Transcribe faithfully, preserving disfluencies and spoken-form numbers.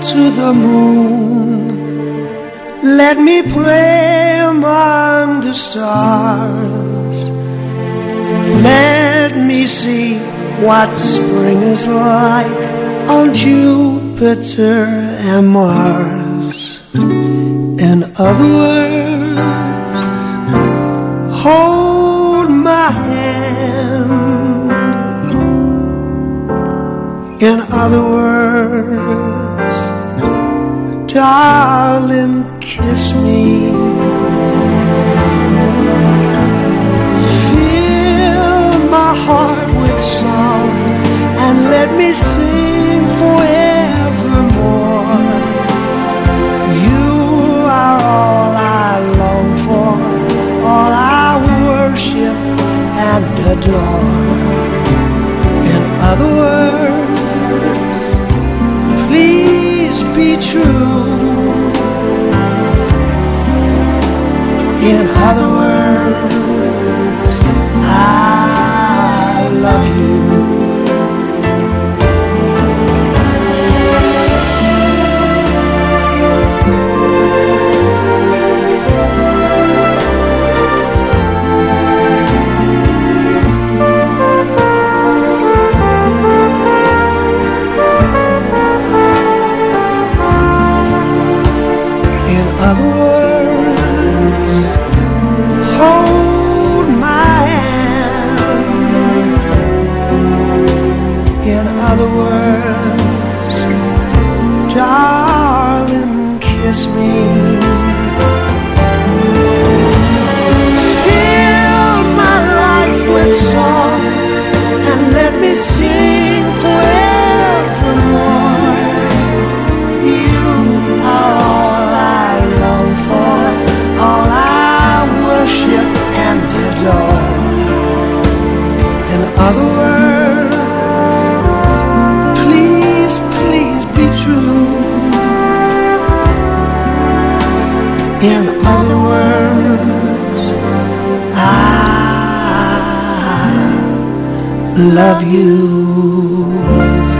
to the moon. Let me play among the stars. Let me see what spring is like on Jupiter and Mars. In other words, hold my hand. In other words, darling, kiss me. Fill my heart with song and let me sing forevermore. You are all I long for, all I worship and adore. In other words, please be true. In other words, I love you. In other words, hold my hand. In other words, darling, kiss me. Fill my life with song and let me sing forevermore. You are all I long for, all I worship and adore. In other words, please, please be true. In other words, I love you.